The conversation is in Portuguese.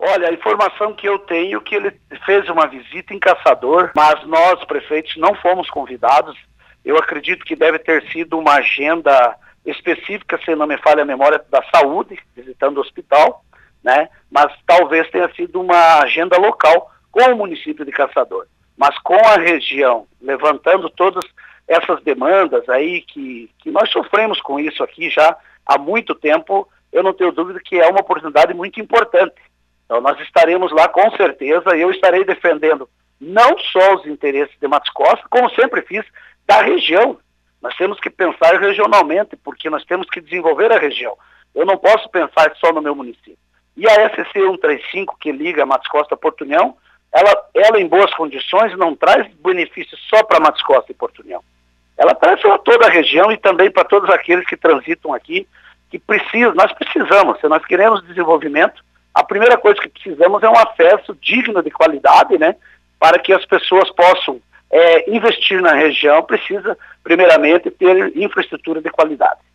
Olha, a informação que eu tenho é que ele fez uma visita em Caçador, mas nós, prefeitos, não fomos convidados. Eu acredito que deve ter sido uma agenda específica, se não me falha a memória, da saúde, visitando o hospital, né? Mas talvez tenha sido uma agenda local com o município de Caçador. Mas com a região, levantando todas essas demandas aí, que nós sofremos com isso aqui já há muito tempo, eu não tenho dúvida que é uma oportunidade muito importante. Então nós estaremos lá com certeza, e eu estarei defendendo não só os interesses de Matos Costa, como sempre fiz, da região. Nós temos que pensar regionalmente, porque nós temos que desenvolver a região. Eu não posso pensar só no meu município. E a SC 135, que liga Matos Costa a Porto União, ela em boas condições não traz benefícios só para Matos Costa e Porto União. Ela traz para toda a região e também para todos aqueles que transitam aqui, que precisam, nós precisamos, se nós queremos desenvolvimento, a primeira coisa que precisamos é um acesso digno de qualidade, né? Para que as pessoas possam investir na região, precisa, primeiramente, ter infraestrutura de qualidade.